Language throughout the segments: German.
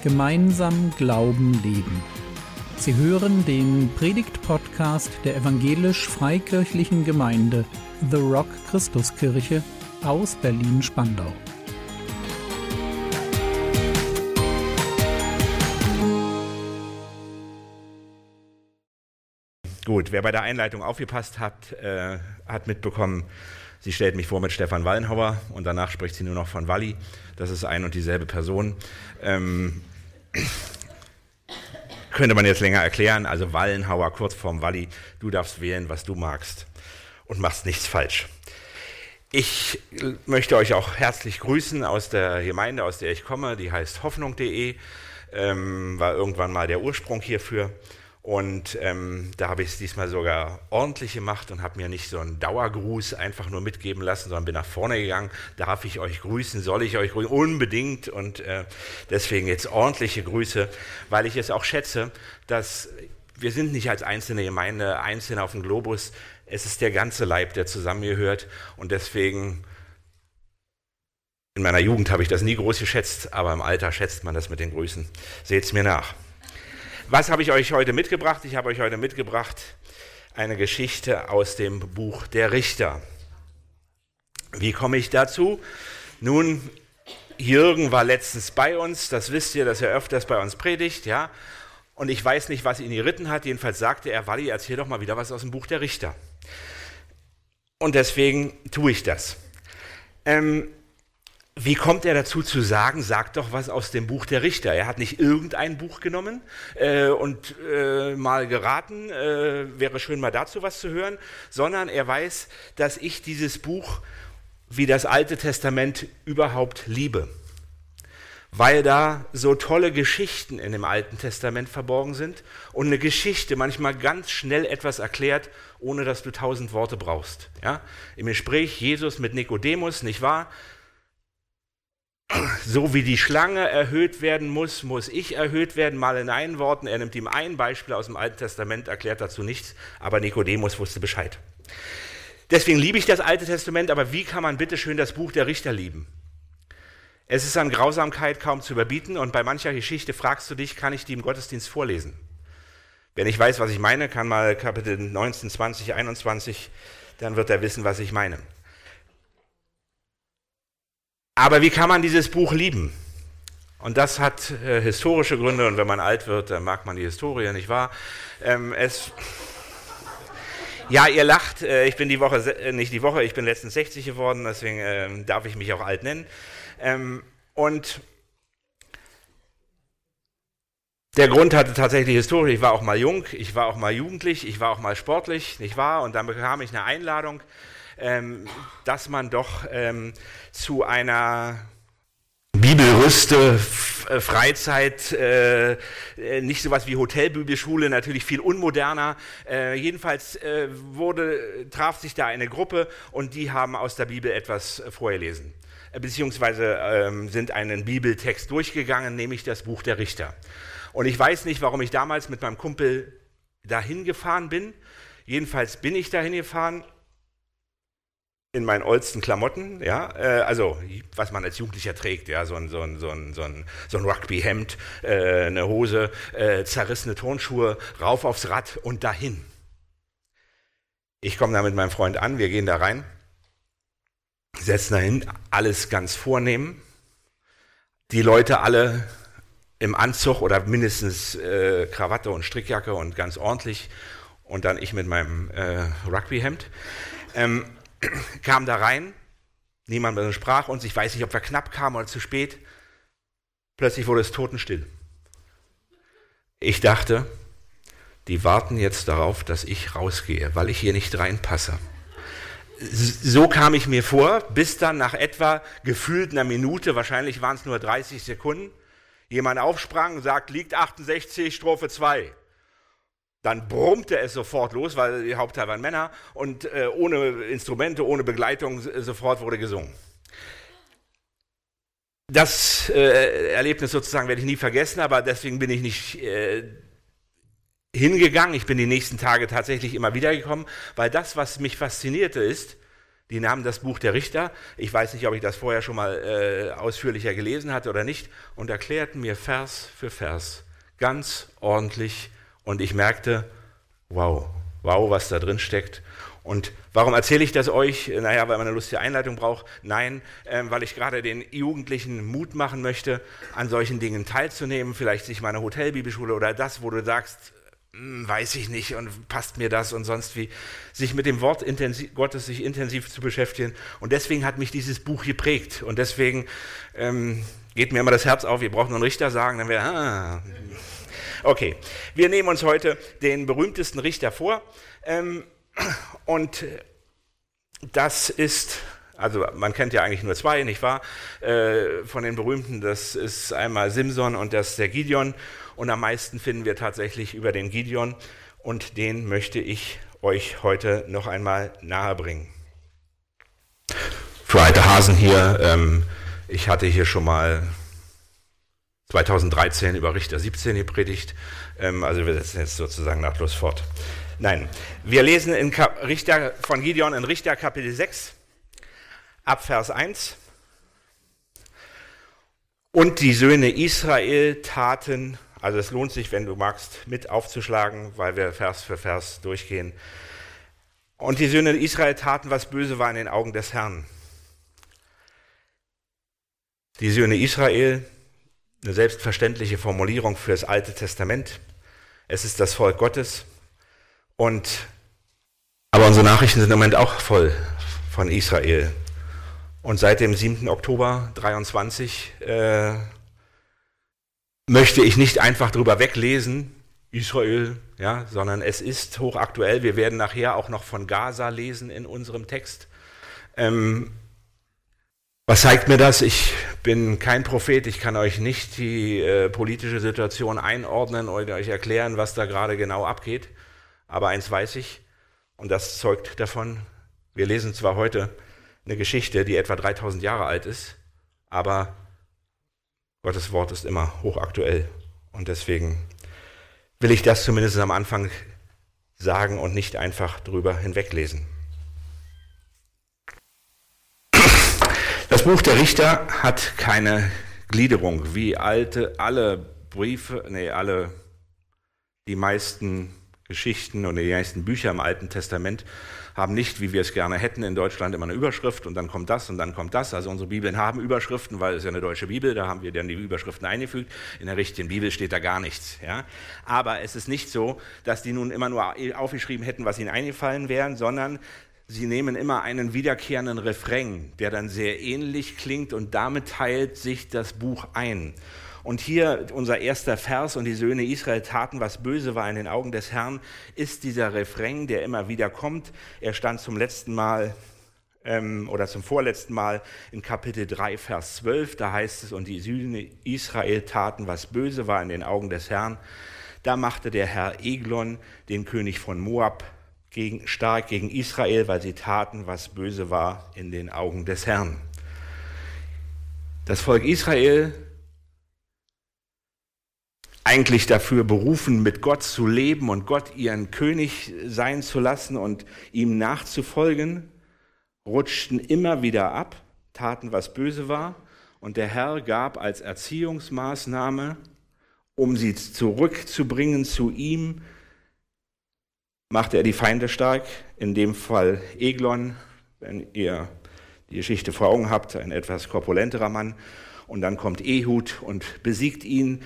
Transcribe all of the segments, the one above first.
Gemeinsam Glauben leben. Sie hören den Predigt-Podcast der evangelisch-freikirchlichen Gemeinde The Rock Christuskirche aus Berlin-Spandau. Gut, wer bei der Einleitung aufgepasst hat, hat mitbekommen, sie stellt mich vor mit Stefan Wallenhauer und danach spricht sie nur noch von Walli. Das ist ein und dieselbe Person. Könnte man jetzt länger erklären, also Wallenhauer, kurz vorm Walli, du darfst wählen, was du magst und machst nichts falsch. Ich möchte euch auch herzlich grüßen aus der Gemeinde, aus der ich komme, die heißt hoffnung.de, war irgendwann mal der Ursprung hierfür. Und da habe ich es diesmal sogar ordentlich gemacht und habe mir nicht so einen Dauergruß einfach nur mitgeben lassen, sondern bin nach vorne gegangen. Darf ich euch grüßen? Soll ich euch grüßen? Unbedingt. Und deswegen jetzt ordentliche Grüße, weil ich es auch schätze, dass wir sind nicht als einzelne Gemeinde, einzeln auf dem Globus. Es ist der ganze Leib, der zusammengehört. Und deswegen, in meiner Jugend habe ich das nie groß geschätzt, aber im Alter schätzt man das mit den Grüßen. Seht's mir nach. Was habe ich euch heute mitgebracht? Ich habe euch heute mitgebracht eine Geschichte aus dem Buch der Richter. Wie komme ich dazu? Nun, Jürgen war letztens bei uns, das wisst ihr, dass er öfters bei uns predigt, ja. Und ich weiß nicht, was ihn geritten hat, jedenfalls sagte er, Walli, erzähl doch mal wieder was aus dem Buch der Richter. Und deswegen tue ich das. Wie kommt er dazu zu sagen, sag doch was aus dem Buch der Richter? Er hat nicht irgendein Buch genommen und mal geraten, wäre schön mal dazu was zu hören, sondern er weiß, dass ich dieses Buch wie das Alte Testament überhaupt liebe. Weil da so tolle Geschichten in dem Alten Testament verborgen sind und eine Geschichte manchmal ganz schnell etwas erklärt, ohne dass du 1000 Worte brauchst. Ja? Im Gespräch Jesus mit Nikodemus, nicht wahr? So wie die Schlange erhöht werden muss, muss ich erhöht werden, mal in einen Worten. Er nimmt ihm ein Beispiel aus dem Alten Testament, erklärt dazu nichts, aber Nikodemus wusste Bescheid. Deswegen liebe ich das Alte Testament, aber wie kann man bitte schön das Buch der Richter lieben? Es ist an Grausamkeit kaum zu überbieten und bei mancher Geschichte fragst du dich, kann ich die im Gottesdienst vorlesen? Wer nicht weiß, was ich meine, kann mal Kapitel 19, 20, 21, dann wird er wissen, was ich meine. Aber wie kann man dieses Buch lieben? Und das hat historische Gründe und wenn man alt wird, dann mag man die Historie, nicht wahr? Ja, ihr lacht, ich bin ich bin letztens 60 geworden, deswegen darf ich mich auch alt nennen. Und der Grund hatte tatsächlich Historie, ich war auch mal jung, ich war auch mal jugendlich, ich war auch mal sportlich, nicht wahr? Und dann bekam ich eine Einladung, dass man doch zu einer Bibelrüste, Freizeit, nicht sowas wie Hotelbibelschule, natürlich viel unmoderner. Jedenfalls traf sich da eine Gruppe und die haben aus der Bibel etwas vorgelesen. Beziehungsweise sind einen Bibeltext durchgegangen, nämlich das Buch der Richter. Und ich weiß nicht, warum ich damals mit meinem Kumpel dahin gefahren bin. Jedenfalls bin ich dahin gefahren. In meinen oldsten Klamotten, ja, also was man als Jugendlicher trägt, ja, so ein Rugby-Hemd, eine Hose, zerrissene Turnschuhe, rauf aufs Rad und dahin. Ich komme da mit meinem Freund an, wir gehen da rein, setzen dahin, alles ganz vornehm, die Leute alle im Anzug oder mindestens Krawatte und Strickjacke und ganz ordentlich und dann ich mit meinem Rugby-Hemd. Kam da rein, niemand sprach uns, ich weiß nicht, ob wir knapp kamen oder zu spät. Plötzlich wurde es totenstill. Ich dachte, die warten jetzt darauf, dass ich rausgehe, weil ich hier nicht reinpasse. So kam ich mir vor, bis dann nach etwa gefühlt einer Minute, wahrscheinlich waren es nur 30 Sekunden, jemand aufsprang und sagt, liegt 68, Strophe 2. Dann brummte es sofort los, weil die Hauptteil waren Männer und ohne Instrumente, ohne Begleitung sofort wurde gesungen. Das Erlebnis sozusagen werde ich nie vergessen, aber deswegen bin ich nicht hingegangen. Ich bin die nächsten Tage tatsächlich immer wieder gekommen, weil das, was mich faszinierte, ist, Die nahmen das Buch der Richter, ich weiß nicht, ob ich das vorher schon mal ausführlicher gelesen hatte oder nicht, und erklärten mir Vers für Vers ganz ordentlich. Und ich merkte, wow, was da drin steckt. Und warum erzähle ich das euch? Naja, weil man eine lustige Einleitung braucht. Nein, weil ich gerade den Jugendlichen Mut machen möchte, an solchen Dingen teilzunehmen. Vielleicht sich mal eine Hotelbibelschule oder das, wo du sagst, weiß ich nicht und passt mir das und sonst wie. Sich mit dem Wort Gottes sich intensiv zu beschäftigen. Und deswegen hat mich dieses Buch geprägt. Und deswegen geht mir immer das Herz auf, wir brauchen nur einen Richter sagen, dann wäre, Okay, wir nehmen uns heute den berühmtesten Richter vor. Und das ist, also man kennt ja eigentlich nur zwei, nicht wahr? Von den berühmten, das ist einmal Simson und das ist der Gideon. Und am meisten finden wir tatsächlich über den Gideon. Und den möchte ich euch heute noch einmal nahebringen. Für alte Hasen hier, ich hatte hier schon mal 2013 über Richter 17 gepredigt. Also wir setzen jetzt sozusagen nahtlos fort. Nein, wir lesen in Richter von Gideon in Richter Kapitel 6, ab Vers 1. Und die Söhne Israel taten, also es lohnt sich, wenn du magst, mit aufzuschlagen, weil wir Vers für Vers durchgehen. Und die Söhne Israel taten, was böse war in den Augen des Herrn. Die Söhne Israel, eine selbstverständliche Formulierung für das Alte Testament. Es ist das Volk Gottes. Aber unsere Nachrichten sind im Moment auch voll von Israel. Und seit dem 7. Oktober 23 möchte ich nicht einfach drüber weglesen, Israel, ja, sondern es ist hochaktuell. Wir werden nachher auch noch von Gaza lesen in unserem Text. Was zeigt mir das? Ich bin kein Prophet, ich kann euch nicht die politische Situation einordnen oder euch erklären, was da gerade genau abgeht. Aber eins weiß ich, und das zeugt davon, wir lesen zwar heute eine Geschichte, die etwa 3000 Jahre alt ist, aber Gottes Wort ist immer hochaktuell. Und deswegen will ich das zumindest am Anfang sagen und nicht einfach drüber hinweglesen. Das Buch der Richter hat keine Gliederung, wie die meisten Geschichten und die meisten Bücher im Alten Testament haben nicht, wie wir es gerne hätten, in Deutschland immer eine Überschrift und dann kommt das und dann kommt das. Also unsere Bibeln haben Überschriften, weil es ja eine deutsche Bibel, da haben wir dann die Überschriften eingefügt. In der richtigen Bibel steht da gar nichts. Ja? Aber es ist nicht so, dass die nun immer nur aufgeschrieben hätten, was ihnen eingefallen wäre, sondern sie nehmen immer einen wiederkehrenden Refrain, der dann sehr ähnlich klingt und damit teilt sich das Buch ein. Und hier unser erster Vers, und die Söhne Israel taten, was böse war in den Augen des Herrn, ist dieser Refrain, der immer wieder kommt. Er stand zum letzten Mal oder zum vorletzten Mal in Kapitel 3, Vers 12. Da heißt es, und die Söhne Israel taten, was böse war in den Augen des Herrn. Da machte der Herr Eglon, den König von Moab, stark gegen Israel, weil sie taten, was böse war in den Augen des Herrn. Das Volk Israel, eigentlich dafür berufen, mit Gott zu leben und Gott ihren König sein zu lassen und ihm nachzufolgen, rutschten immer wieder ab, taten, was böse war. Und der Herr gab als Erziehungsmaßnahme, um sie zurückzubringen zu ihm, machte er die Feinde stark, in dem Fall Eglon, wenn ihr die Geschichte vor Augen habt, ein etwas korpulenterer Mann. Und dann kommt Ehud und besiegt ihn.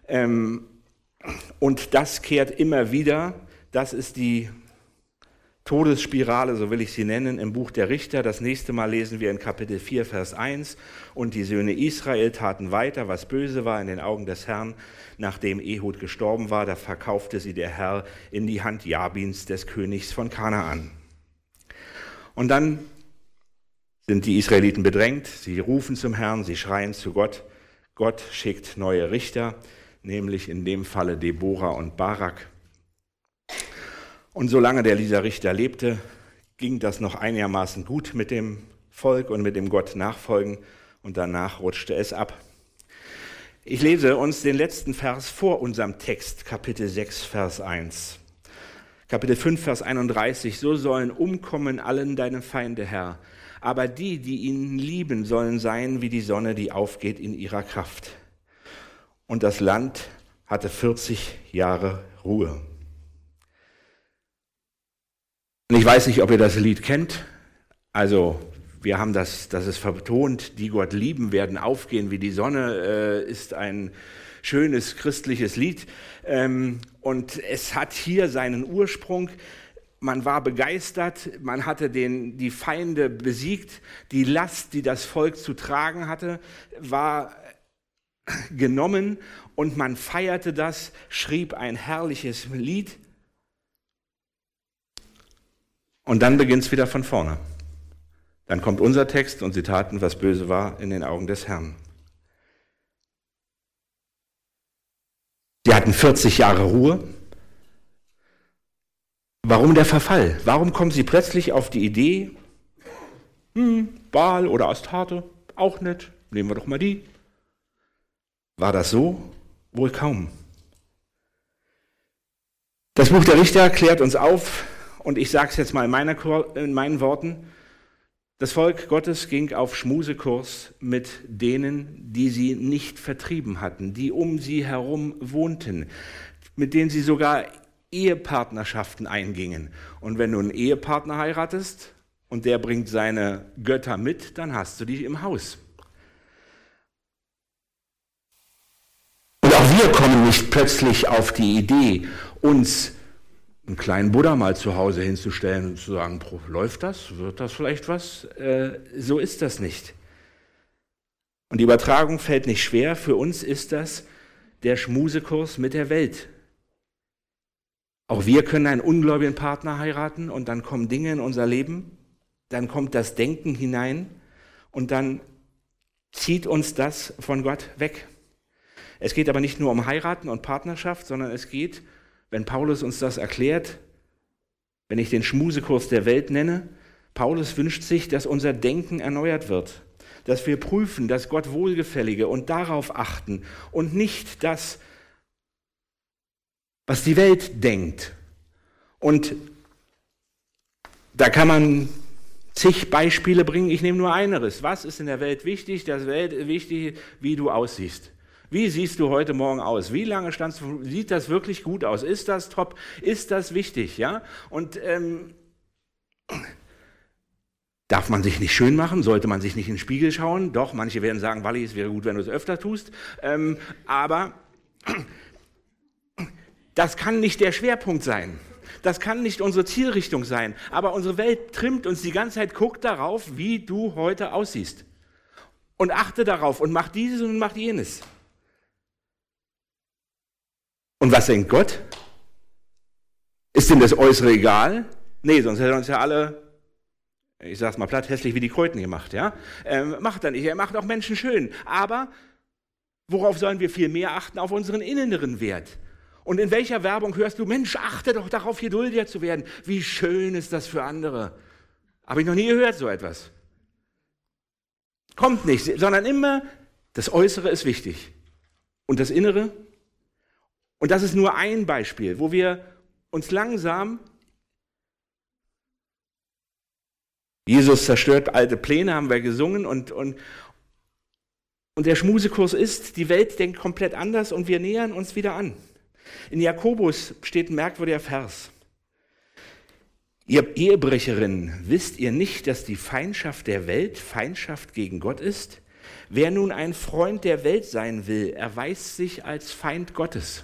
Und das kehrt immer wieder, das ist die Todesspirale, so will ich sie nennen, im Buch der Richter. Das nächste Mal lesen wir in Kapitel 4, Vers 1. Und die Söhne Israel taten weiter, was böse war in den Augen des Herrn. Nachdem Ehud gestorben war, da verkaufte sie der Herr in die Hand Jabins, des Königs von Kanaan. Und dann sind die Israeliten bedrängt, sie rufen zum Herrn, sie schreien zu Gott. Gott schickt neue Richter, nämlich in dem Falle Deborah und Barak. Und solange dieser Richter lebte, ging das noch einigermaßen gut mit dem Volk und mit dem Gott nachfolgen und danach rutschte es ab. Ich lese uns den letzten Vers vor unserem Text, Kapitel 6, Vers 1. Kapitel 5, Vers 31, so sollen umkommen allen deine Feinde, Herr. Aber die, die ihn lieben, sollen sein wie die Sonne, die aufgeht in ihrer Kraft. Und das Land hatte 40 Jahre Ruhe. Und ich weiß nicht, ob ihr das Lied kennt. Also wir haben das ist vertont, die Gott lieben, werden aufgehen wie die Sonne, ist ein schönes christliches Lied. Und es hat hier seinen Ursprung. Man war begeistert, man hatte die Feinde besiegt, die Last, die das Volk zu tragen hatte, war genommen und man feierte das, schrieb ein herrliches Lied. Und dann beginnt es wieder von vorne. Dann kommt unser Text und sie taten, was böse war in den Augen des Herrn. Sie hatten 40 Jahre Ruhe. Warum der Verfall? Warum kommen sie plötzlich auf die Idee, Baal oder Astarte, auch nett, nehmen wir doch mal die. War das so? Wohl kaum. Das Buch der Richter klärt uns auf, und ich sage es jetzt mal in meinen Worten, das Volk Gottes ging auf Schmusekurs mit denen, die sie nicht vertrieben hatten, die um sie herum wohnten, mit denen sie sogar Ehepartnerschaften eingingen. Und wenn du einen Ehepartner heiratest und der bringt seine Götter mit, dann hast du die im Haus. Und auch wir kommen nicht plötzlich auf die Idee, uns einen kleinen Buddha mal zu Hause hinzustellen und zu sagen, läuft das? Wird das vielleicht was? So ist das nicht. Und die Übertragung fällt nicht schwer. Für uns ist das der Schmusekurs mit der Welt. Auch wir können einen ungläubigen Partner heiraten und dann kommen Dinge in unser Leben, dann kommt das Denken hinein und dann zieht uns das von Gott weg. Es geht aber nicht nur um Heiraten und Partnerschaft, sondern es geht, wenn Paulus uns das erklärt, wenn ich den Schmusekurs der Welt nenne, Paulus wünscht sich, dass unser Denken erneuert wird, dass wir prüfen, dass Gott Wohlgefällige und darauf achten und nicht das, was die Welt denkt. Und da kann man zig Beispiele bringen, ich nehme nur eines. Was ist in der Welt wichtig? Das Welt ist wichtig, wie du aussiehst. Wie siehst du heute Morgen aus? Wie lange standst du? Sieht das wirklich gut aus? Ist das top? Ist das wichtig? Ja? Und darf man sich nicht schön machen? Sollte man sich nicht in den Spiegel schauen? Doch, manche werden sagen, Walli, es wäre gut, wenn du es öfter tust. Aber das kann nicht der Schwerpunkt sein. Das kann nicht unsere Zielrichtung sein. Aber unsere Welt trimmt uns die ganze Zeit, guckt darauf, wie du heute aussiehst. Und achte darauf und mach dieses und mach jenes. Und was denkt Gott? Ist ihm das Äußere egal? Nee, sonst hätte er uns ja alle, ich sag's mal platt, hässlich wie die Kröten gemacht. Ja? Macht er nicht, er macht auch Menschen schön. Aber worauf sollen wir viel mehr achten? Auf unseren inneren Wert. Und in welcher Werbung hörst du, Mensch, achte doch darauf, geduldiger zu werden. Wie schön ist das für andere. Habe ich noch nie gehört, so etwas. Kommt nicht, sondern immer, das Äußere ist wichtig. Und das Innere? Und das ist nur ein Beispiel, wo wir uns langsam, Jesus zerstört alte Pläne, haben wir gesungen, und der Schmusekurs ist, die Welt denkt komplett anders und wir nähern uns wieder an. In Jakobus steht ein merkwürdiger Vers. Ihr Ehebrecherinnen, wisst ihr nicht, dass die Feindschaft der Welt Feindschaft gegen Gott ist? Wer nun ein Freund der Welt sein will, erweist sich als Feind Gottes.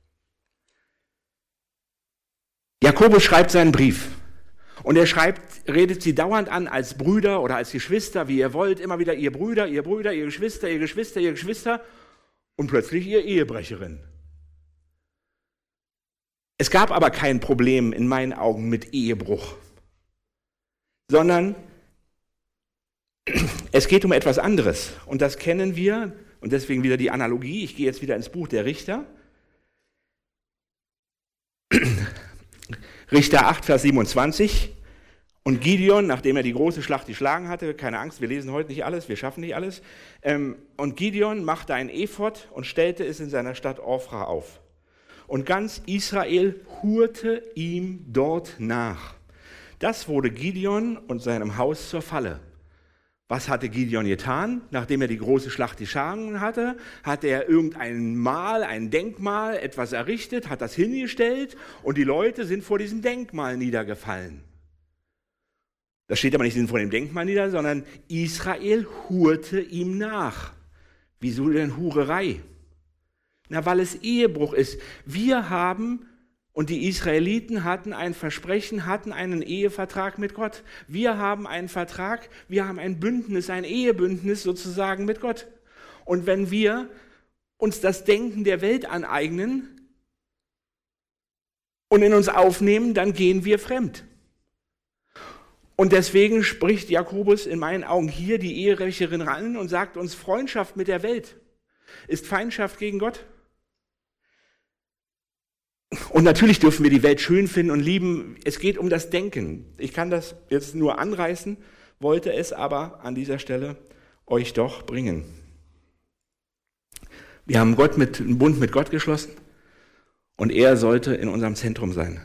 Jakobus schreibt seinen Brief und er redet sie dauernd an als Brüder oder als Geschwister, wie ihr wollt, immer wieder ihr Brüder, ihr Geschwister, ihr Geschwister, ihr Geschwister und plötzlich ihr Ehebrecherin. Es gab aber kein Problem in meinen Augen mit Ehebruch, sondern es geht um etwas anderes und das kennen wir und deswegen wieder die Analogie, ich gehe jetzt wieder ins Buch der Richter. Richter 8, Vers 27 und Gideon, nachdem er die große Schlacht geschlagen hatte, keine Angst, wir lesen heute nicht alles, wir schaffen nicht alles, und Gideon machte einen Ephod und stellte es in seiner Stadt Orphra auf. und ganz Israel hurte ihm dort nach. Das wurde Gideon und seinem Haus zur Falle. Was hatte Gideon getan? Nachdem er die große Schlacht geschlagen hatte, hat er irgendein Mal, ein Denkmal, etwas errichtet, hat das hingestellt und die Leute sind vor diesem Denkmal niedergefallen. Das steht aber nicht, sie sind vor dem Denkmal nieder, sondern Israel hurte ihm nach. Wieso denn Hurerei? Na, weil es Ehebruch ist. Wir haben, und die Israeliten hatten ein Versprechen, hatten einen Ehevertrag mit Gott. Wir haben einen Vertrag, wir haben ein Bündnis, ein Ehebündnis sozusagen mit Gott. Und wenn wir uns das Denken der Welt aneignen und in uns aufnehmen, dann gehen wir fremd. Und deswegen spricht Jakobus in meinen Augen hier die Ehebrecherin ran und sagt uns, Freundschaft mit der Welt ist Feindschaft gegen Gott. Und natürlich dürfen wir die Welt schön finden und lieben. Es geht um das Denken. Ich kann das jetzt nur anreißen, wollte es aber an dieser Stelle euch doch bringen. Wir haben einen Bund mit Gott geschlossen und er sollte in unserem Zentrum sein.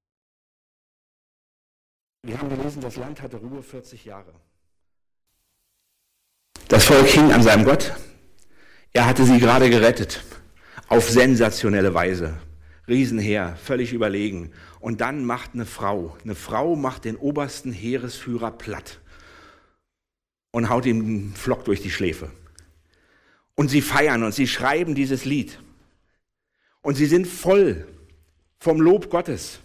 Wir haben gelesen, das Land hatte Ruhe 40 Jahre. Das Volk hing an seinem Gott. Er hatte sie gerade gerettet. Auf sensationelle Weise. Riesenheer, völlig überlegen. Und dann macht eine Frau macht den obersten Heeresführer platt und haut ihm einen Pflock durch die Schläfe. Und sie feiern und sie schreiben dieses Lied. Und sie sind voll vom Lob Gottes.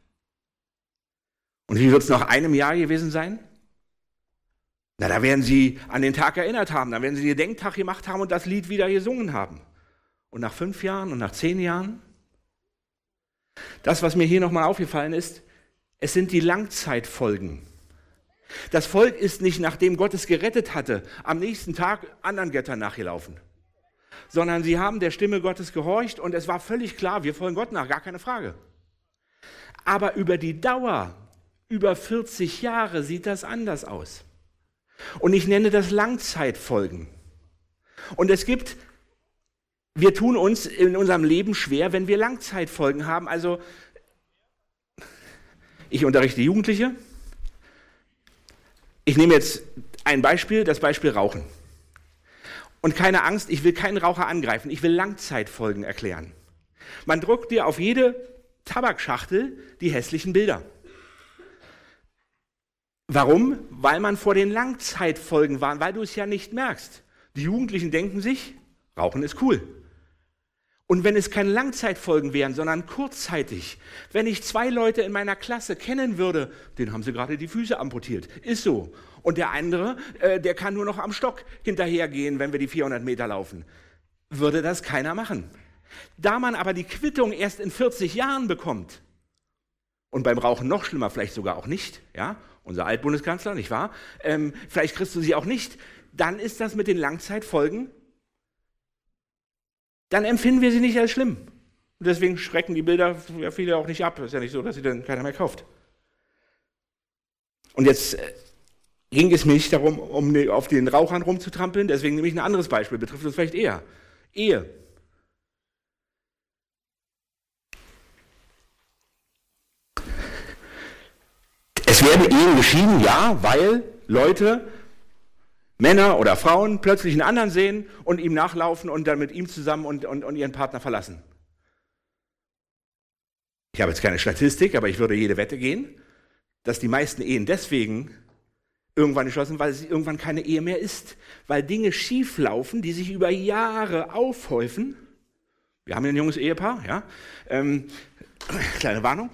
Und wie wird es nach einem Jahr gewesen sein? Na, da werden sie an den Tag erinnert haben, da werden sie den Gedenktag gemacht haben und das Lied wieder gesungen haben. Und nach 5 Jahren und nach 10 Jahren? Das, was mir hier nochmal aufgefallen ist, es sind die Langzeitfolgen. Das Volk ist nicht, nachdem Gott es gerettet hatte, am nächsten Tag anderen Göttern nachgelaufen, sondern sie haben der Stimme Gottes gehorcht und es war völlig klar, wir folgen Gott nach, gar keine Frage. Aber über die Dauer, über 40 Jahre sieht das anders aus. Und ich nenne das Langzeitfolgen. Und wir tun uns in unserem Leben schwer, wenn wir Langzeitfolgen haben. Also, ich unterrichte Jugendliche. Ich nehme jetzt ein Beispiel, das Beispiel Rauchen. Und keine Angst, ich will keinen Raucher angreifen, ich will Langzeitfolgen erklären. Man druckt dir auf jede Tabakschachtel die hässlichen Bilder. Warum? Weil man vor den Langzeitfolgen warnt, weil du es ja nicht merkst. Die Jugendlichen denken sich, Rauchen ist cool. Und wenn es keine Langzeitfolgen wären, sondern kurzzeitig, wenn ich 2 Leute in meiner Klasse kennen würde, denen haben sie gerade die Füße amputiert, ist so. Und der andere, der kann nur noch am Stock hinterhergehen, wenn wir die 400 Meter laufen. Würde das keiner machen. Da man aber die Quittung erst in 40 Jahren bekommt, und beim Rauchen noch schlimmer, vielleicht sogar auch nicht, ja, unser Altbundeskanzler, nicht wahr? Vielleicht kriegst du sie auch nicht, dann ist das mit den Langzeitfolgen, dann empfinden wir sie nicht als schlimm. Und deswegen schrecken die Bilder ja viele auch nicht ab. Es ist ja nicht so, dass sie dann keiner mehr kauft. Und jetzt ging es mir nicht darum, auf den Rauchern rumzutrampeln, deswegen nehme ich ein anderes Beispiel, betrifft uns vielleicht eher. Ehe. Es werden Ehen geschieden, ja, weil Leute, Männer oder Frauen, plötzlich einen anderen sehen und ihm nachlaufen und dann mit ihm zusammen und ihren Partner verlassen. Ich habe jetzt keine Statistik, aber ich würde jede Wette gehen, dass die meisten Ehen deswegen irgendwann geschlossen, weil es irgendwann keine Ehe mehr ist. Weil Dinge schieflaufen, die sich über Jahre aufhäufen. Wir haben hier ein junges Ehepaar, ja. Kleine Warnung.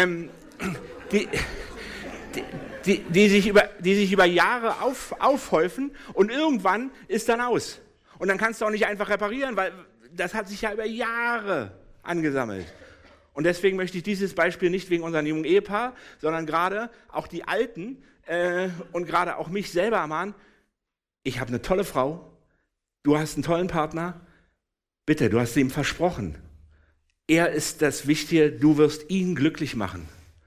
Die sich über Jahre aufhäufen und irgendwann ist dann aus. Und dann kannst du auch nicht einfach reparieren, weil das hat sich ja über Jahre angesammelt. Und deswegen möchte ich dieses Beispiel nicht wegen unserem jungen Ehepaar, sondern gerade auch die Alten und gerade auch mich selber ermahnen, ich habe eine tolle Frau, du hast einen tollen Partner, bitte, du hast ihm versprochen. Er ist das Wichtige, du wirst ihn glücklich machen.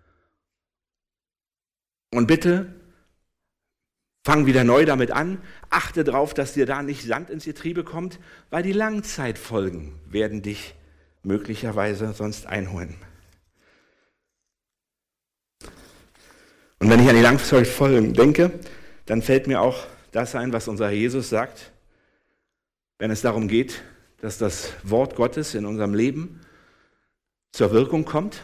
Und bitte, fang wieder neu damit an, achte darauf, dass dir da nicht Sand ins Getriebe kommt, weil die Langzeitfolgen werden dich möglicherweise sonst einholen. Und wenn ich an die Langzeitfolgen denke, dann fällt mir auch das ein, was unser Herr Jesus sagt, wenn es darum geht, dass das Wort Gottes in unserem Leben zur Wirkung kommt.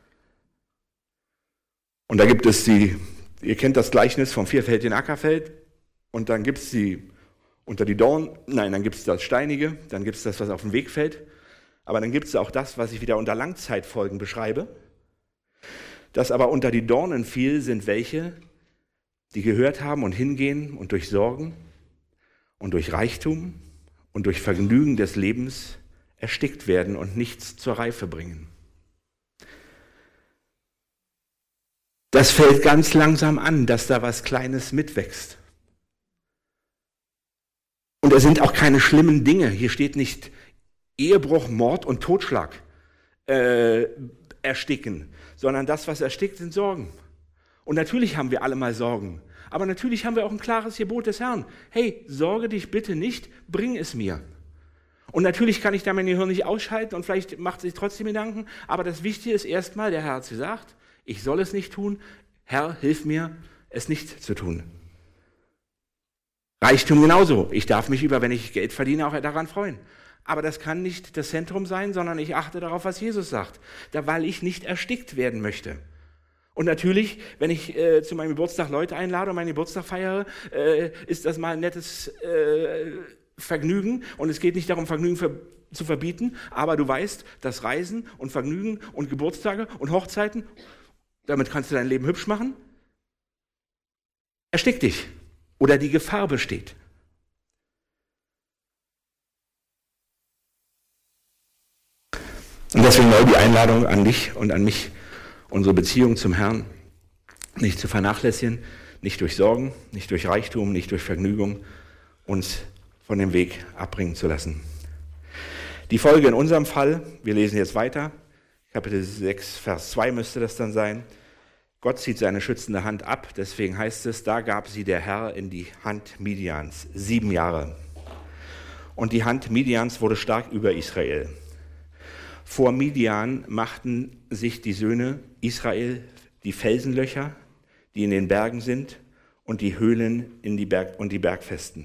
Und da gibt es ihr kennt das Gleichnis vom vierfältigen Ackerfeld, und dann gibt es dann gibt es das Steinige, dann gibt es das, was auf den Weg fällt, aber dann gibt es auch das, was ich wieder unter Langzeitfolgen beschreibe. Das aber unter die Dornen fiel, sind welche, die gehört haben und hingehen und durch Sorgen und durch Reichtum und durch Vergnügen des Lebens erstickt werden und nichts zur Reife bringen. Das fällt ganz langsam an, dass da was Kleines mitwächst. Und es sind auch keine schlimmen Dinge. Hier steht nicht Ehebruch, Mord und Totschlag ersticken, sondern das, was erstickt, sind Sorgen. Und natürlich haben wir alle mal Sorgen, aber natürlich haben wir auch ein klares Gebot des Herrn. Hey, sorge dich bitte nicht, bring es mir. Und natürlich kann ich da mein Gehirn nicht ausschalten und vielleicht macht sich trotzdem Gedanken, aber das Wichtige ist erstmal, der Herr hat gesagt, ich soll es nicht tun, Herr, hilf mir, es nicht zu tun. Reichtum genauso, ich darf mich wenn ich Geld verdiene, auch daran freuen. Aber das kann nicht das Zentrum sein, sondern ich achte darauf, was Jesus sagt, weil ich nicht erstickt werden möchte. Und natürlich, wenn ich zu meinem Geburtstag Leute einlade und meinen Geburtstag feiere, ist das mal ein nettes Vergnügen. Und es geht nicht darum, Vergnügen zu verbieten, aber du weißt, dass Reisen und Vergnügen und Geburtstage und Hochzeiten, damit kannst du dein Leben hübsch machen, erstickt dich oder die Gefahr besteht. Und deswegen neu die Einladung an dich und an mich, unsere Beziehung zum Herrn nicht zu vernachlässigen, nicht durch Sorgen, nicht durch Reichtum, nicht durch Vergnügung, uns von dem Weg abbringen zu lassen. Die Folge in unserem Fall, wir lesen jetzt weiter, Kapitel 6, Vers 2 müsste das dann sein. Gott zieht seine schützende Hand ab, deswegen heißt es, da gab sie der Herr in die Hand Midians, 7 Jahre. Und die Hand Midians wurde stark über Israel. Vor Midian machten sich die Söhne Israel die Felsenlöcher, die in den Bergen sind, und die Höhlen in die Bergfesten.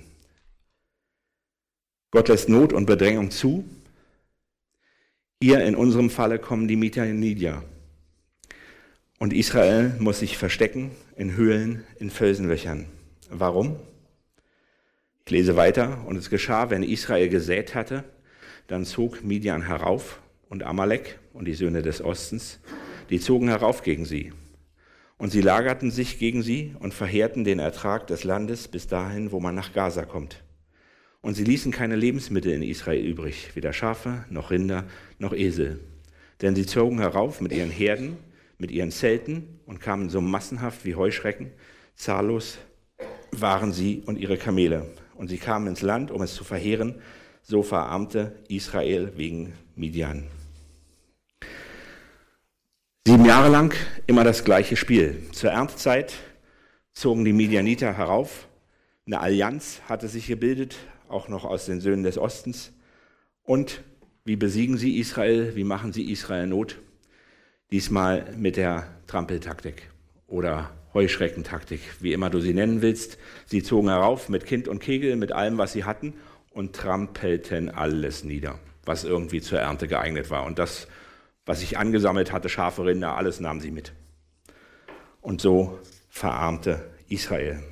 Gott lässt Not und Bedrängung zu. Hier in unserem Falle kommen die Midianier. Und Israel muss sich verstecken in Höhlen, in Felsenlöchern. Warum? Ich lese weiter. Und es geschah, wenn Israel gesät hatte, dann zog Midian herauf und Amalek und die Söhne des Ostens, die zogen herauf gegen sie. Und sie lagerten sich gegen sie und verheerten den Ertrag des Landes bis dahin, wo man nach Gaza kommt. Und sie ließen keine Lebensmittel in Israel übrig, weder Schafe, noch Rinder, noch Esel. Denn sie zogen herauf mit ihren Herden, mit ihren Zelten und kamen so massenhaft wie Heuschrecken. Zahllos waren sie und ihre Kamele. Und sie kamen ins Land, um es zu verheeren. So verarmte Israel wegen Midian. 7 Jahre lang immer das gleiche Spiel. Zur Erntezeit zogen die Midianiter herauf. Eine Allianz hatte sich gebildet, auch noch aus den Söhnen des Ostens. Und wie besiegen sie Israel? Wie machen sie Israel Not? Diesmal mit der Trampeltaktik oder Heuschreckentaktik, wie immer du sie nennen willst. Sie zogen herauf mit Kind und Kegel, mit allem, was sie hatten, und trampelten alles nieder, was irgendwie zur Ernte geeignet war. Und das, was sich angesammelt hatte, Schafe, Rinder, alles nahmen sie mit. Und so verarmte Israel.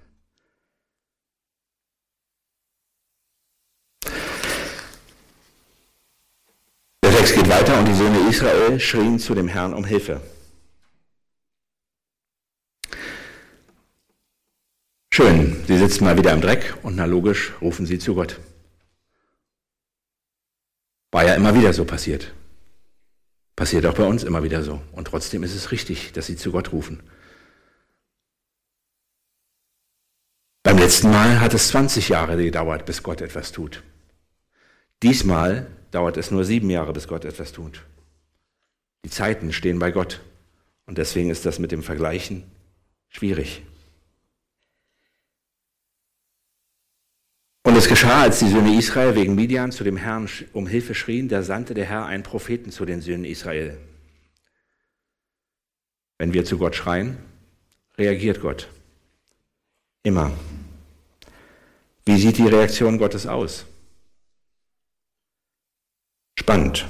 Der Text geht weiter und die Söhne Israel schrien zu dem Herrn um Hilfe. Schön, sie sitzen mal wieder im Dreck und na logisch rufen sie zu Gott. War ja immer wieder so passiert. Passiert auch bei uns immer wieder so. Und trotzdem ist es richtig, dass sie zu Gott rufen. Beim letzten Mal hat es 20 Jahre gedauert, bis Gott etwas tut. Diesmal dauert es nur 7 Jahre, bis Gott etwas tut. Die Zeiten stehen bei Gott. Und deswegen ist das mit dem Vergleichen schwierig. Und es geschah, als die Söhne Israel wegen Midian zu dem Herrn um Hilfe schrien, da sandte der Herr einen Propheten zu den Söhnen Israel. Wenn wir zu Gott schreien, reagiert Gott. Immer. Wie sieht die Reaktion Gottes aus? Spannend.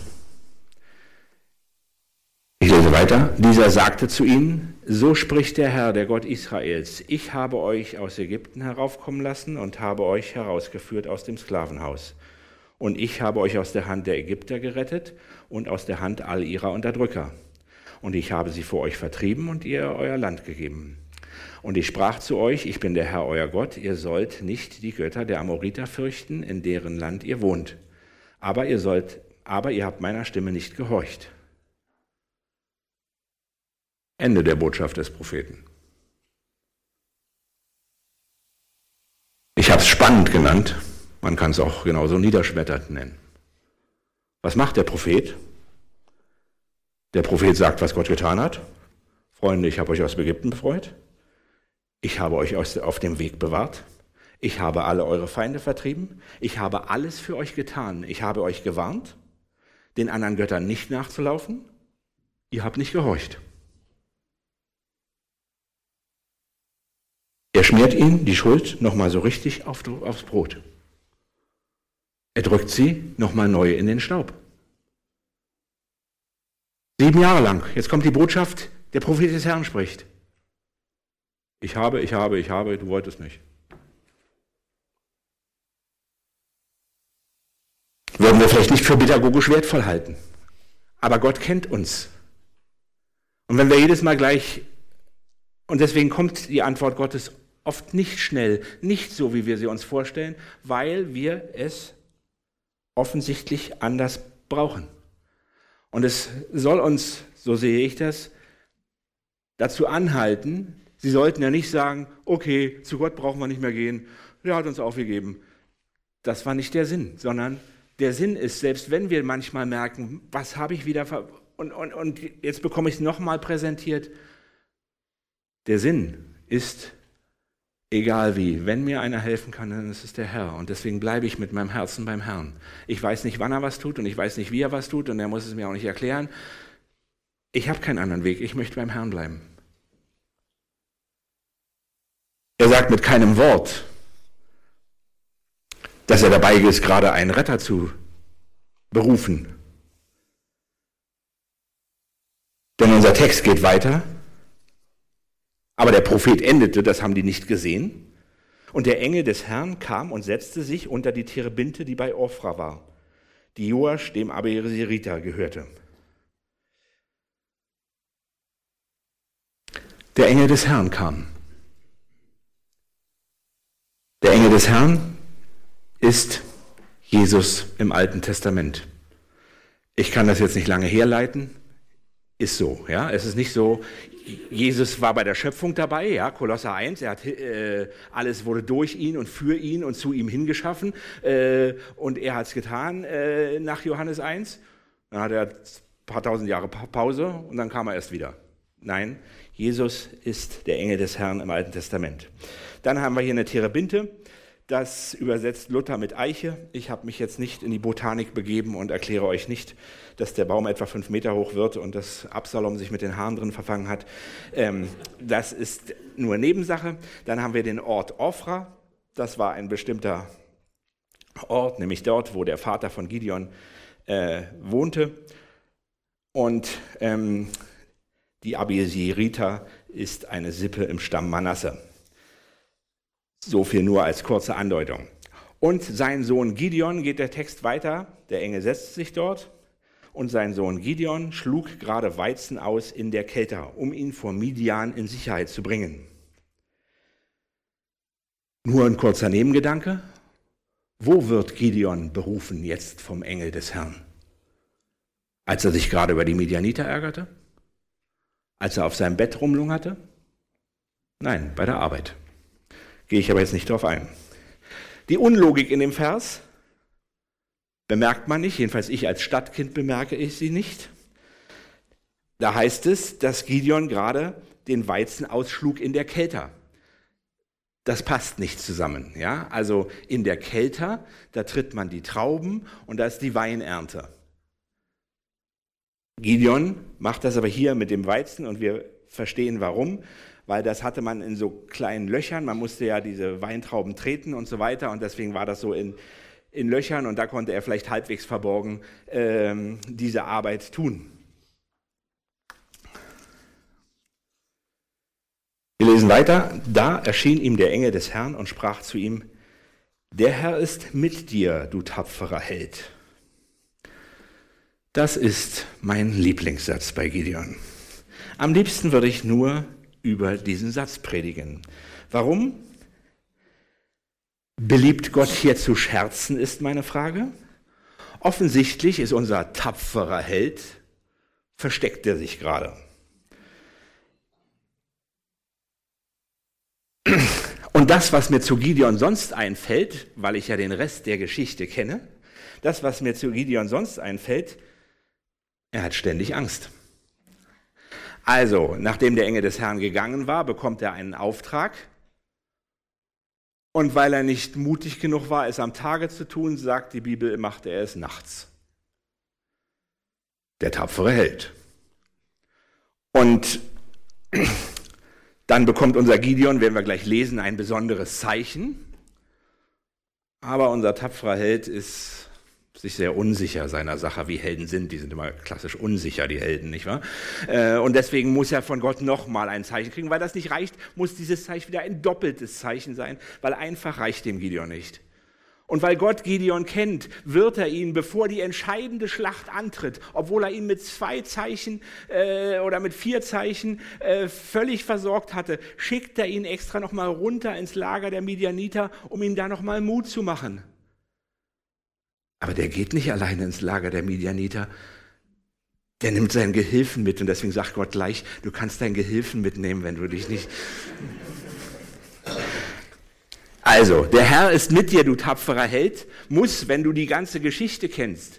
Ich lese weiter. Dieser sagte zu ihnen, so spricht der Herr, der Gott Israels, ich habe euch aus Ägypten heraufkommen lassen und habe euch herausgeführt aus dem Sklavenhaus. Und ich habe euch aus der Hand der Ägypter gerettet und aus der Hand all ihrer Unterdrücker. Und ich habe sie vor euch vertrieben und ihr euer Land gegeben. Und ich sprach zu euch, ich bin der Herr, euer Gott, ihr sollt nicht die Götter der Amoriter fürchten, in deren Land ihr wohnt. Aber ihr habt meiner Stimme nicht gehorcht. Ende der Botschaft des Propheten. Ich habe es spannend genannt, man kann es auch genauso niederschmetternd nennen. Was macht der Prophet? Der Prophet sagt, was Gott getan hat. Freunde, ich habe euch aus Ägypten befreit. Ich habe euch auf dem Weg bewahrt. Ich habe alle eure Feinde vertrieben. Ich habe alles für euch getan. Ich habe euch gewarnt, den anderen Göttern nicht nachzulaufen. Ihr habt nicht gehorcht. Er schmiert ihnen die Schuld nochmal so richtig aufs Brot. Er drückt sie nochmal neu in den Staub. 7 Jahre lang. Jetzt kommt die Botschaft, der Prophet des Herrn spricht. Ich habe, du wolltest nicht. Würden wir vielleicht nicht für pädagogisch wertvoll halten. Aber Gott kennt uns. Und wenn wir jedes Mal gleich, und deswegen kommt die Antwort Gottes oft nicht schnell, nicht so, wie wir sie uns vorstellen, weil wir es offensichtlich anders brauchen. Und es soll uns, so sehe ich das, dazu anhalten, Sie sollten ja nicht sagen, okay, zu Gott brauchen wir nicht mehr gehen, er hat uns aufgegeben. Das war nicht der Sinn, sondern der Sinn ist, selbst wenn wir manchmal merken, was habe ich wieder, und jetzt bekomme ich es nochmal präsentiert, der Sinn ist, egal wie, wenn mir einer helfen kann, dann ist es der Herr. Und deswegen bleibe ich mit meinem Herzen beim Herrn. Ich weiß nicht, wann er was tut und ich weiß nicht, wie er was tut und er muss es mir auch nicht erklären. Ich habe keinen anderen Weg, ich möchte beim Herrn bleiben. Er sagt mit keinem Wort, dass er dabei ist, gerade einen Retter zu berufen. Denn unser Text geht weiter. Aber der Prophet endete, das haben die nicht gesehen. Und der Engel des Herrn kam und setzte sich unter die Terebinte, die bei Ophra war, die Joasch, dem Abiezriter, gehörte. Der Engel des Herrn kam. Der Engel des Herrn ist Jesus im Alten Testament. Ich kann das jetzt nicht lange herleiten, ist so. Ja? Es ist nicht so, Jesus war bei der Schöpfung dabei, ja? Kolosser 1, alles wurde durch ihn und für ihn und zu ihm hingeschaffen und er hat es getan nach Johannes 1. Dann hat er ein paar tausend Jahre Pause und dann kam er erst wieder. Nein, Jesus ist der Engel des Herrn im Alten Testament. Dann haben wir hier eine Terebinte, das übersetzt Luther mit Eiche. Ich habe mich jetzt nicht in die Botanik begeben und erkläre euch nicht, dass der Baum etwa 5 Meter hoch wird und dass Absalom sich mit den Haaren drin verfangen hat. Das ist nur Nebensache. Dann haben wir den Ort Ophra. Das war ein bestimmter Ort, nämlich dort, wo der Vater von Gideon wohnte. Und die Abiezriter ist eine Sippe im Stamm Manasse. So viel nur als kurze Andeutung. Und sein Sohn Gideon, geht der Text weiter, der Engel setzt sich dort, und sein Sohn Gideon schlug gerade Weizen aus in der Kelter, um ihn vor Midian in Sicherheit zu bringen. Nur ein kurzer Nebengedanke. Wo wird Gideon berufen jetzt vom Engel des Herrn? Als er sich gerade über die Midianiter ärgerte? Als er auf seinem Bett rumlungerte? Nein, bei der Arbeit. Gehe ich aber jetzt nicht drauf ein. Die Unlogik in dem Vers bemerkt man nicht, jedenfalls ich als Stadtkind bemerke ich sie nicht. Da heißt es, dass Gideon gerade den Weizen ausschlug in der Kelter. das passt nicht zusammen. Ja? Also in der Kelter, da tritt man die Trauben und da ist die Weinernte. Gideon macht das aber hier mit dem Weizen und wir verstehen warum, weil das hatte man in so kleinen Löchern, man musste ja diese Weintrauben treten und so weiter und deswegen war das so in Löchern und da konnte er vielleicht halbwegs verborgen diese Arbeit tun. Wir lesen weiter. Da erschien ihm der Engel des Herrn und sprach zu ihm: Der Herr ist mit dir, du tapferer Held. Das ist mein Lieblingssatz bei Gideon. Am liebsten würde ich nur über diesen Satz predigen. Warum? Beliebt Gott hier zu scherzen, ist meine Frage. Offensichtlich ist unser tapferer Held, versteckt er sich gerade. Und das, was mir zu Gideon sonst einfällt, weil ich ja den Rest der Geschichte kenne, das, was mir zu Gideon sonst einfällt, er hat ständig Angst. Also, nachdem der Engel des Herrn gegangen war, bekommt er einen Auftrag. Und weil er nicht mutig genug war, es am Tage zu tun, sagt die Bibel, machte er es nachts. Der tapfere Held. Und dann bekommt unser Gideon, werden wir gleich lesen, ein besonderes Zeichen. Aber unser tapferer Held ist sich sehr unsicher seiner Sache, wie Helden sind. Die sind immer klassisch unsicher, die Helden, nicht wahr? Und deswegen muss er von Gott nochmal ein Zeichen kriegen. Weil das nicht reicht, muss dieses Zeichen wieder ein doppeltes Zeichen sein, weil einfach reicht dem Gideon nicht. Und weil Gott Gideon kennt, wird er ihn, bevor die entscheidende Schlacht antritt, obwohl er ihn mit 2 Zeichen oder mit 4 Zeichen völlig versorgt hatte, schickt er ihn extra nochmal runter ins Lager der Midianiter, um ihm da nochmal Mut zu machen. Aber der geht nicht alleine ins Lager der Midianiter. Der nimmt seinen Gehilfen mit und deswegen sagt Gott gleich, du kannst deinen Gehilfen mitnehmen, wenn du dich nicht... Also, der Herr ist mit dir, du tapferer Held, muss, wenn du die ganze Geschichte kennst,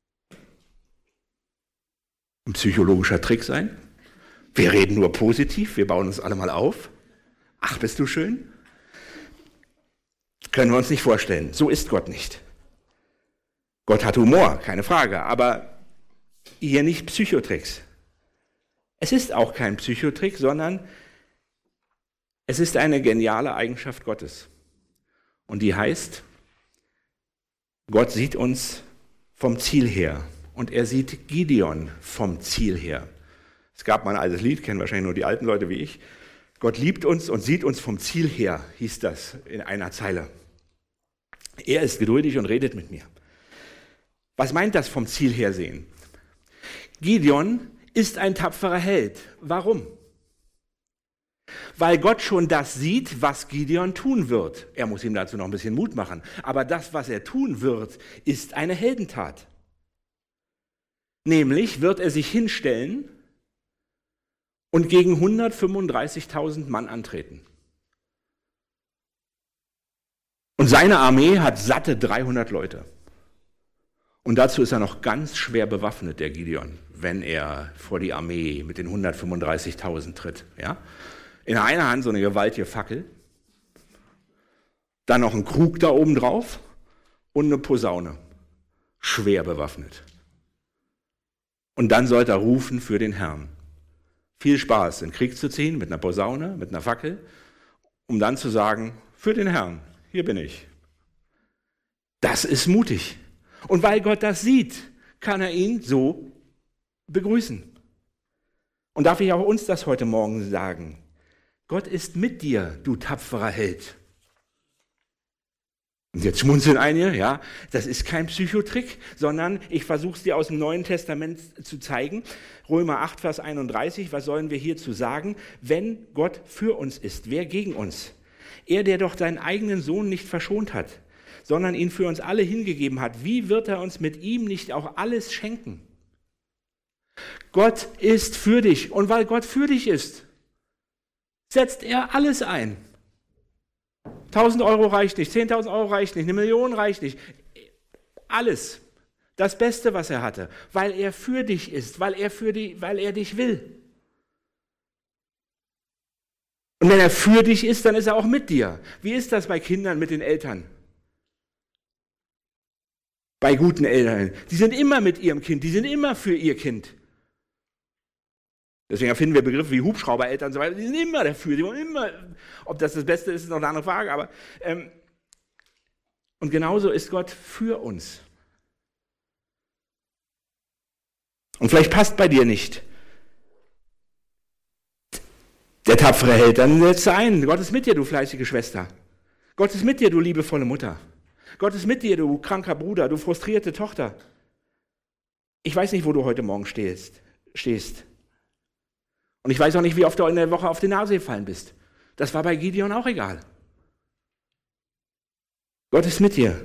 ein psychologischer Trick sein. Wir reden nur positiv, wir bauen uns alle mal auf. Ach, bist du schön? Können wir uns nicht vorstellen. So ist Gott nicht. Gott hat Humor, keine Frage, aber hier nicht Psychotricks. Es ist auch kein Psychotrick, sondern es ist eine geniale Eigenschaft Gottes. Und die heißt, Gott sieht uns vom Ziel her und er sieht Gideon vom Ziel her. Es gab mal ein altes Lied, kennen wahrscheinlich nur die alten Leute wie ich. Gott liebt uns und sieht uns vom Ziel her, hieß das in einer Zeile. Er ist geduldig und redet mit mir. Was meint das vom Ziel her sehen? Gideon ist ein tapferer Held. Warum? Weil Gott schon das sieht, was Gideon tun wird. Er muss ihm dazu noch ein bisschen Mut machen. Aber das, was er tun wird, ist eine Heldentat. Nämlich wird er sich hinstellen und gegen 135.000 Mann antreten. Und seine Armee hat satte 300 Leute. Und dazu ist er noch ganz schwer bewaffnet, der Gideon, wenn er vor die Armee mit den 135.000 tritt. Ja? In einer Hand so eine gewaltige Fackel, dann noch ein Krug da oben drauf und eine Posaune, schwer bewaffnet. Und dann sollte er rufen für den Herrn. Viel Spaß, in den Krieg zu ziehen mit einer Posaune, mit einer Fackel, um dann zu sagen, für den Herrn, hier bin ich. Das ist mutig. Und weil Gott das sieht, kann er ihn so begrüßen. Und darf ich auch uns das heute Morgen sagen? Gott ist mit dir, du tapferer Held. Und jetzt schmunzeln einige, ja, das ist kein Psychotrick, sondern ich versuche es dir aus dem Neuen Testament zu zeigen. Römer 8, Vers 31, was sollen wir hierzu sagen? Wenn Gott für uns ist, wer gegen uns? Er, der doch seinen eigenen Sohn nicht verschont hat, sondern ihn für uns alle hingegeben hat, wie wird er uns mit ihm nicht auch alles schenken? Gott ist für dich und weil Gott für dich ist, setzt er alles ein. 1.000 Euro reicht nicht, 10.000 Euro reicht nicht, 1 Million reicht nicht. Alles, das Beste, was er hatte, weil er für dich ist, weil er dich will. Und Und wenn er für dich ist, dann ist er auch mit dir. Wie ist das bei Kindern mit den Eltern? Bei guten Eltern. Die sind immer mit ihrem Kind, die sind immer für ihr Kind. Deswegen erfinden wir Begriffe wie Hubschraubereltern und so weiter. Die sind immer dafür, die wollen immer, ob das Beste ist, ist noch eine andere Frage. Aber, und genauso ist Gott für uns. Und vielleicht passt bei dir nicht der tapfere Held, dann setz ein. Gott ist mit dir, du fleißige Schwester. Gott ist mit dir, du liebevolle Mutter. Gott ist mit dir, du kranker Bruder, du frustrierte Tochter. Ich weiß nicht, wo du heute Morgen stehst. Und ich weiß auch nicht, wie oft du in der Woche auf die Nase gefallen bist. Das war bei Gideon auch egal. Gott ist mit dir.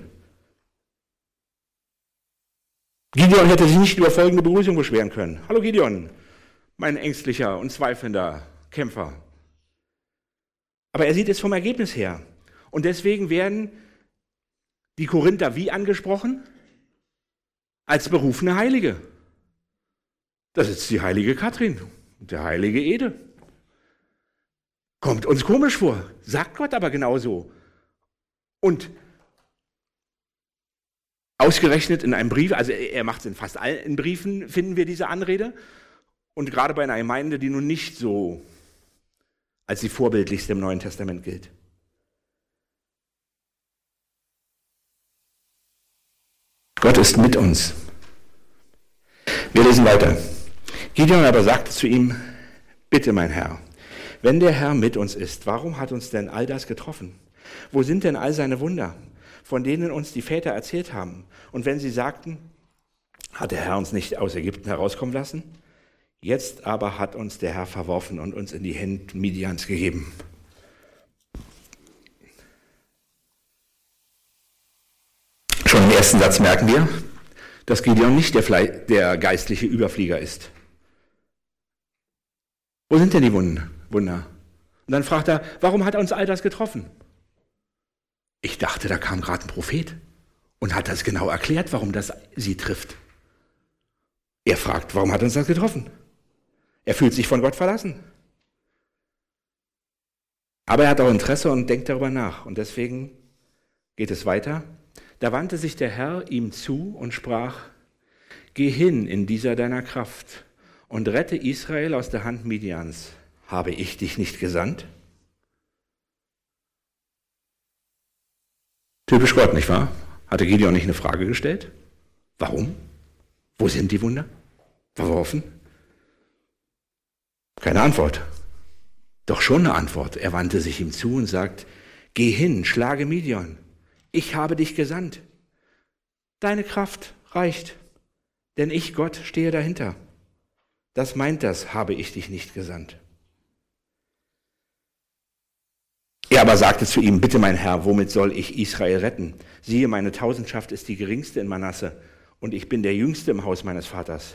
Gideon hätte sich nicht über folgende Begrüßung beschweren können. Hallo Gideon, mein ängstlicher und zweifelnder Kämpfer. Aber er sieht es vom Ergebnis her. Und deswegen werden die Korinther wie angesprochen? Als berufene Heilige. Das ist die heilige Katrin und der heilige Ede. Kommt uns komisch vor, sagt Gott aber genauso. Und ausgerechnet in einem Brief, also er macht es in fast allen Briefen, finden wir diese Anrede. Und gerade bei einer Gemeinde, die nun nicht so als die vorbildlichste im Neuen Testament gilt. Gott ist mit uns. Wir lesen weiter. Gideon aber sagte zu ihm, bitte mein Herr, wenn der Herr mit uns ist, warum hat uns denn all das getroffen? Wo sind denn all seine Wunder, von denen uns die Väter erzählt haben? Und wenn sie sagten, hat der Herr uns nicht aus Ägypten herauskommen lassen? Jetzt aber hat uns der Herr verworfen und uns in die Hände Midians gegeben. Schon im ersten Satz merken wir, dass Gideon nicht der geistliche Überflieger ist. Wo sind denn die Wunder? Und dann fragt er, warum hat uns all das getroffen? Ich dachte, da kam gerade ein Prophet und hat das genau erklärt, warum das sie trifft. Er fragt, warum hat uns das getroffen? Er fühlt sich von Gott verlassen. Aber er hat auch Interesse und denkt darüber nach. Und deswegen geht es weiter. Da wandte sich der Herr ihm zu und sprach, geh hin in dieser deiner Kraft und rette Israel aus der Hand Midians. Habe ich dich nicht gesandt? Typisch Gott, nicht wahr? Hatte Gideon nicht eine Frage gestellt? Warum? Wo sind die Wunder? Verworfen? Keine Antwort. Doch schon eine Antwort. Er wandte sich ihm zu und sagt, geh hin, schlage Midian. Ich habe dich gesandt. Deine Kraft reicht, denn ich, Gott, stehe dahinter. Das meint das, habe ich dich nicht gesandt. Er aber sagte zu ihm, bitte mein Herr, womit soll ich Israel retten? Siehe, meine Tausendschaft ist die geringste in Manasse und ich bin der Jüngste im Haus meines Vaters.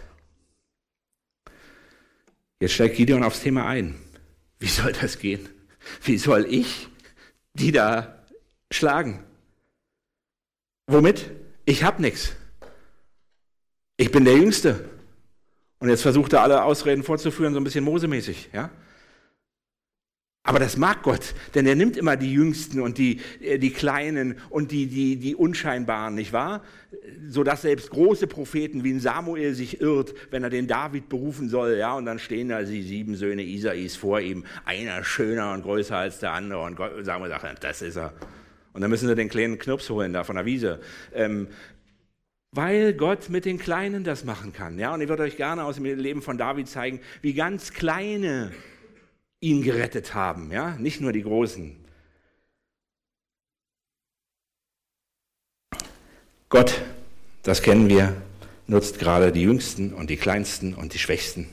Jetzt steigt Gideon aufs Thema ein. Wie soll das gehen? Wie soll ich die da schlagen? Womit? Ich habe nichts. Ich bin der Jüngste. Und jetzt versucht er alle Ausreden vorzuführen, so ein bisschen Mose-mäßig, ja? Aber das mag Gott, denn er nimmt immer die Jüngsten und die Kleinen und die Unscheinbaren, nicht wahr? Sodass selbst große Propheten wie ein Samuel sich irrt, wenn er den David berufen soll, ja? Und dann stehen da die 7 Söhne Isais vor ihm, einer schöner und größer als der andere. Und Samuel sagt, das ist er. Und dann müssen sie den kleinen Knirps holen da von der Wiese. Weil Gott mit den Kleinen das machen kann. Ja? Und ich würde euch gerne aus dem Leben von David zeigen, wie ganz Kleine ihn gerettet haben, ja? Nicht nur die Großen. Gott, das kennen wir, nutzt gerade die Jüngsten und die Kleinsten und die Schwächsten.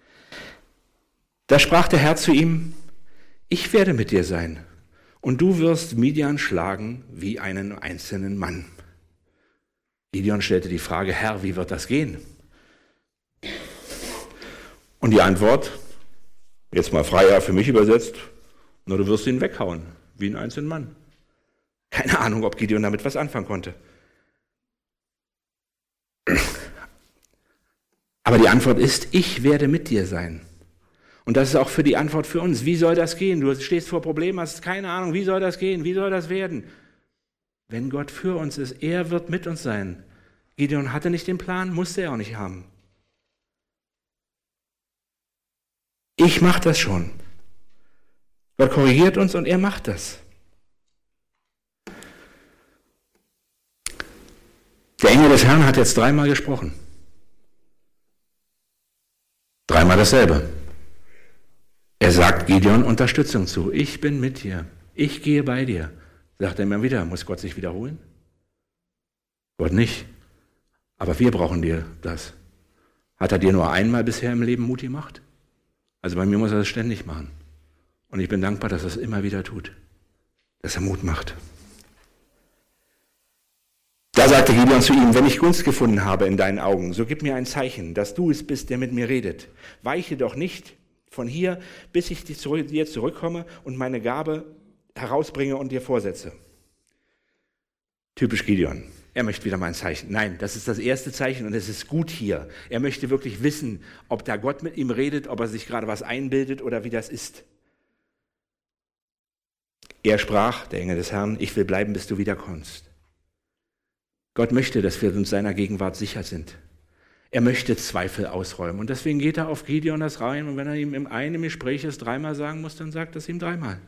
Da sprach der Herr zu ihm, ich werde mit dir sein und du wirst Midian schlagen wie einen einzelnen Mann. Gideon stellte die Frage, Herr, wie wird das gehen? Und die Antwort, jetzt mal freier für mich übersetzt, nur du wirst ihn weghauen, wie einen einzelnen Mann. Keine Ahnung, ob Gideon damit was anfangen konnte. Aber die Antwort ist, ich werde mit dir sein. Und das ist auch für die Antwort für uns. Wie soll das gehen? Du stehst vor Problemen, hast keine Ahnung, wie soll das gehen? Wie soll das werden? Wenn Gott für uns ist, er wird mit uns sein. Gideon hatte nicht den Plan, musste er auch nicht haben. Ich mache das schon. Gott korrigiert uns und er macht das. Der Engel des Herrn hat jetzt 3-mal gesprochen. 3-mal dasselbe. Er sagt Gideon Unterstützung zu. Ich bin mit dir. Ich gehe bei dir. Sagt er immer wieder, muss Gott sich wiederholen? Gott nicht. Aber wir brauchen dir das. Hat er dir nur einmal bisher im Leben Mut gemacht? Also bei mir muss er das ständig machen. Und ich bin dankbar, dass er es immer wieder tut. Dass er Mut macht. Da sagte Gideon zu ihm, wenn ich Gunst gefunden habe in deinen Augen, so gib mir ein Zeichen, dass du es bist, der mit mir redet. Weiche doch nicht von hier, bis ich dir zurückkomme und meine Gabe herausbringe und dir vorsetze. Typisch Gideon. Er möchte wieder mal ein Zeichen. Nein, das ist das erste Zeichen und es ist gut hier. Er möchte wirklich wissen, ob da Gott mit ihm redet, ob er sich gerade was einbildet oder wie das ist. Er sprach, der Engel des Herrn, ich will bleiben, bis du wiederkommst. Gott möchte, dass wir uns seiner Gegenwart sicher sind. Er möchte Zweifel ausräumen. Und deswegen geht er auf Gideon das rein. Und wenn er ihm im einen Gespräch es 3-mal sagen muss, dann sagt er es ihm 3-mal.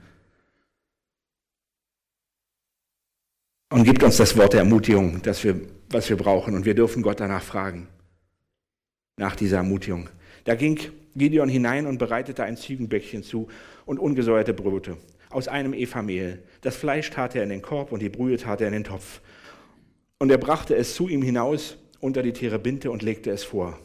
Und gibt uns das Wort der Ermutigung, was wir brauchen. Und wir dürfen Gott danach fragen. Nach dieser Ermutigung. Da ging Gideon hinein und bereitete ein Ziegenböckchen zu und ungesäuerte Brote aus einem Ephah-Mehl. Das Fleisch tat er in den Korb und die Brühe tat er in den Topf. Und er brachte es zu ihm hinaus unter die Terebinte und legte es vor.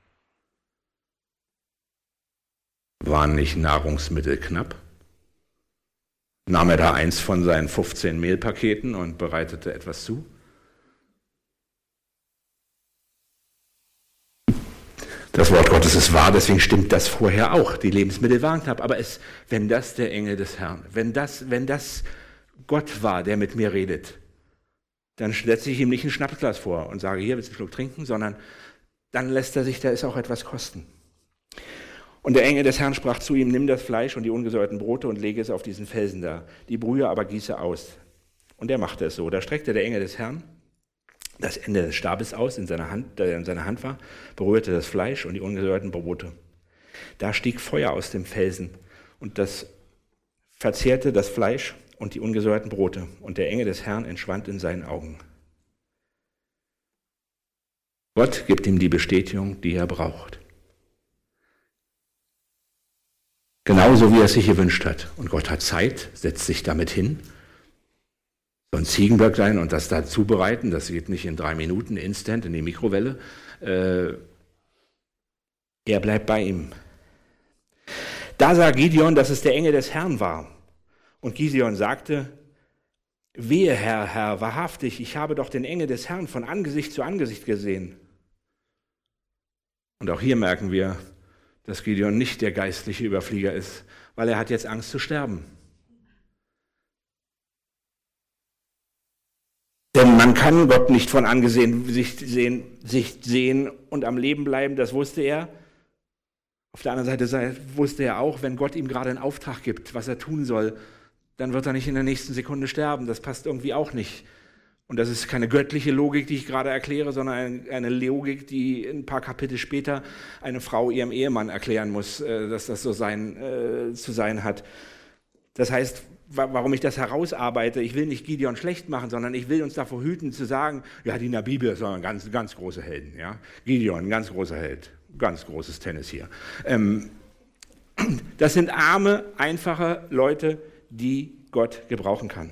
Waren nicht Nahrungsmittel knapp? Nahm er da eins von seinen 15 Mehlpaketen und bereitete etwas zu? Das Wort Gottes ist wahr, deswegen stimmt das vorher auch. Die Lebensmittel waren knapp. Aber wenn das der Engel des Herrn, wenn das Gott war, der mit mir redet, dann setze ich ihm nicht ein Schnapsglas vor und sage, hier willst du einen Schluck trinken, sondern dann lässt er sich da ist auch etwas kosten. Und der Engel des Herrn sprach zu ihm, nimm das Fleisch und die ungesäuerten Brote und lege es auf diesen Felsen da, die Brühe aber gieße aus. Und er machte es so. Da streckte der Engel des Herrn das Ende des Stabes aus, der in seiner Hand war, berührte das Fleisch und die ungesäuerten Brote. Da stieg Feuer aus dem Felsen und das verzehrte das Fleisch und die ungesäuerten Brote, und der Engel des Herrn entschwand in seinen Augen. Gott gibt ihm die Bestätigung, die er braucht. Genauso wie er es sich gewünscht hat. Und Gott hat Zeit, setzt sich damit hin, so ein Ziegenböcklein und das da zubereiten, das geht nicht in 3 Minuten, instant in die Mikrowelle. Er bleibt bei ihm. Da sah Gideon, dass es der Engel des Herrn war. Und Gideon sagte, wehe, Herr, wahrhaftig, ich habe doch den Engel des Herrn von Angesicht zu Angesicht gesehen. Und auch hier merken wir, dass Gideon nicht der geistliche Überflieger ist, weil er hat jetzt Angst zu sterben. Denn man kann Gott nicht von Angesicht sehen und am Leben bleiben, das wusste er. Auf der anderen Seite wusste er auch, wenn Gott ihm gerade einen Auftrag gibt, was er tun soll, dann wird er nicht in der nächsten Sekunde sterben. Das passt irgendwie auch nicht. Und das ist keine göttliche Logik, die ich gerade erkläre, sondern eine Logik, die ein paar Kapitel später eine Frau ihrem Ehemann erklären muss, dass das so zu sein hat. Das heißt, warum ich das herausarbeite, ich will nicht Gideon schlecht machen, sondern ich will uns davor hüten zu sagen, ja, die in der Bibel sind ganz, ganz große Helden. Ja? Gideon, ein ganz großer Held, ganz großes Tennis hier. Das sind arme, einfache Leute, die Gott gebrauchen kann.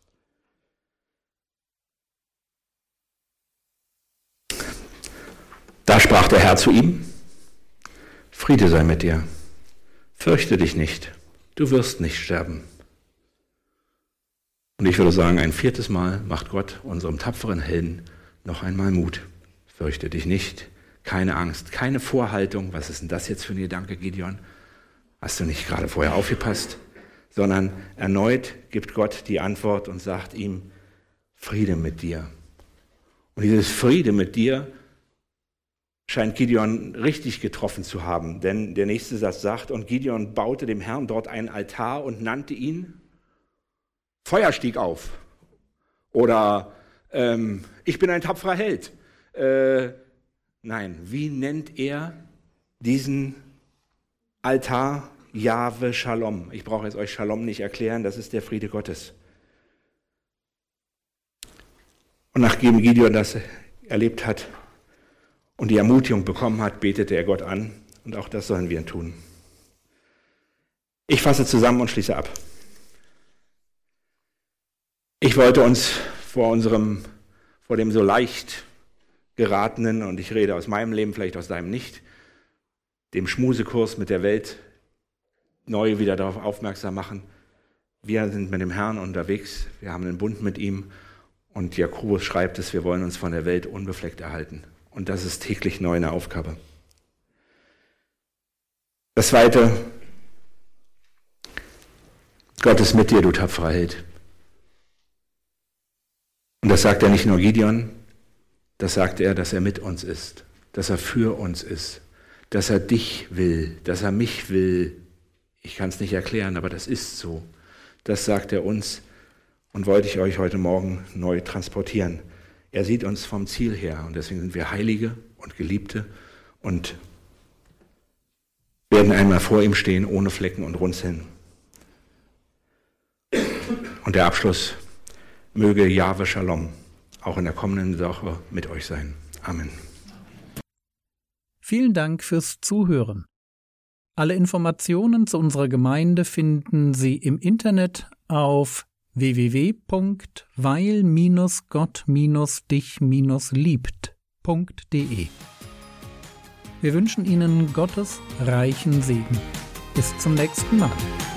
Da sprach der Herr zu ihm, Friede sei mit dir, fürchte dich nicht, du wirst nicht sterben. Und ich würde sagen, ein 4. Mal macht Gott unserem tapferen Helden noch einmal Mut. Fürchte dich nicht, keine Angst, keine Vorhaltung. Was ist denn das jetzt für ein Gedanke, Gideon? Hast du nicht gerade vorher aufgepasst? Sondern erneut gibt Gott die Antwort und sagt ihm, Friede mit dir. Und dieses Friede mit dir scheint Gideon richtig getroffen zu haben, denn der nächste Satz sagt, und Gideon baute dem Herrn dort einen Altar und nannte ihn Feuer stieg auf oder ich bin ein tapferer Held. Nein, wie nennt er diesen Altar? Jahwe Shalom. Ich brauche jetzt euch Shalom nicht erklären, das ist der Friede Gottes. Und nachdem Gideon das erlebt hat und die Ermutigung bekommen hat, betete er Gott an. Und auch das sollen wir tun. Ich fasse zusammen und schließe ab. Ich wollte uns vor dem so leicht geratenen, und ich rede aus meinem Leben, vielleicht aus deinem nicht, dem Schmusekurs mit der Welt neu wieder darauf aufmerksam machen. Wir sind mit dem Herrn unterwegs, wir haben einen Bund mit ihm und Jakobus schreibt es, wir wollen uns von der Welt unbefleckt erhalten. Und das ist täglich neu eine Aufgabe. Das Zweite, Gott ist mit dir, du tapferer Held. Und das sagt er nicht nur Gideon, das sagt er, dass er mit uns ist, dass er für uns ist, dass er dich will, dass er mich will. Ich kann es nicht erklären, aber das ist so. Das sagt er uns und wollte ich euch heute Morgen neu transportieren. Er sieht uns vom Ziel her und deswegen sind wir Heilige und Geliebte und werden einmal vor ihm stehen, ohne Flecken und Runzeln. Und der Abschluss, möge Jahwe Shalom auch in der kommenden Woche mit euch sein. Amen. Vielen Dank fürs Zuhören. Alle Informationen zu unserer Gemeinde finden Sie im Internet auf www.weil-gott-dich-liebt.de. Wir wünschen Ihnen Gottes reichen Segen. Bis zum nächsten Mal.